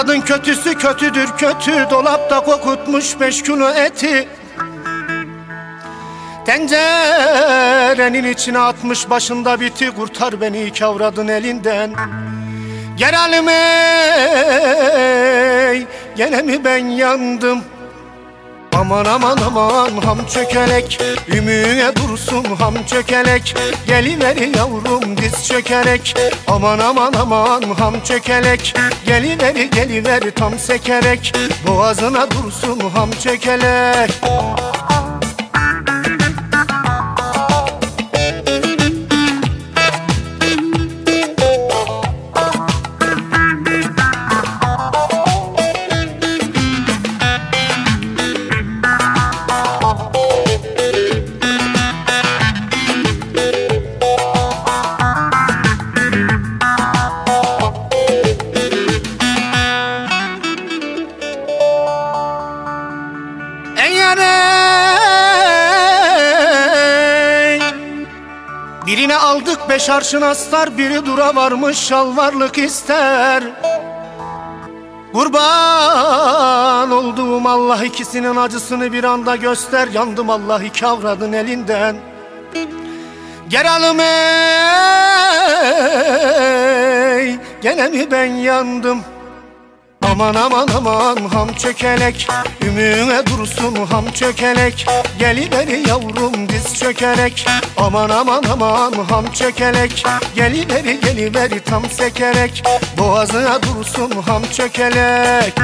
Avradın kötüsü kötüdür kötü, dolapta kokutmuş 5 kilo eti. Tencerenin içine atmış başında biti, kurtar beni iki avradın elinden. Gelelim ey, gene mi ben yandım? Aman aman aman ham çökelek, ümüğe dursun ham çökelek. Geliver yavrum diz çökerek, aman aman aman ham çökelek. Geliver tam sekerek, boğazına dursun ham çökelek. Birine aldık 5 arşın astar, biri dura varmış şalvarlık ister. Kurban olduğum Allah, ikisinin acısını bir anda göster. Yandım Allah iki avradın elinden. Gelelim ey, gene mi ben yandım? Aman aman aman ham çökelek, ümüğe dursun ham çökelek. Geliver yavrum diz çökerek, aman aman aman ham çökelek. Geliver tam sekerek, boğazına dursun ham çökelek.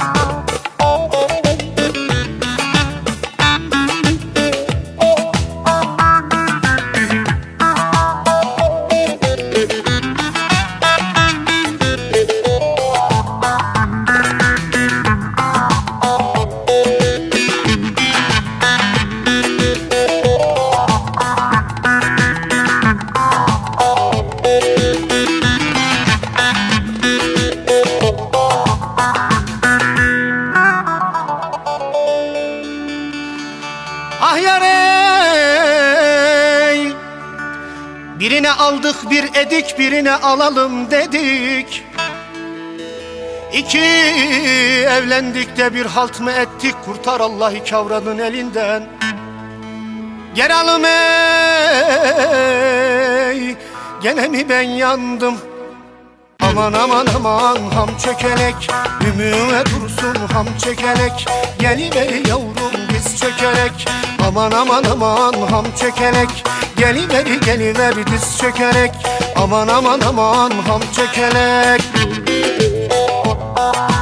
Ah yar ey, birine aldık bir edik, birine alalım dedik. İki evlendik de bir halt mı ettik, kurtar Allah iki avradın elinden. Gelelim ey, gene mi ben yandım? Aman aman aman ham çökelek, ümüğe dursun ham çökelek. Geliver yavrum diz çökerek, aman aman aman ham çökelek. Geliver diz çökerek, aman aman aman ham çökelek.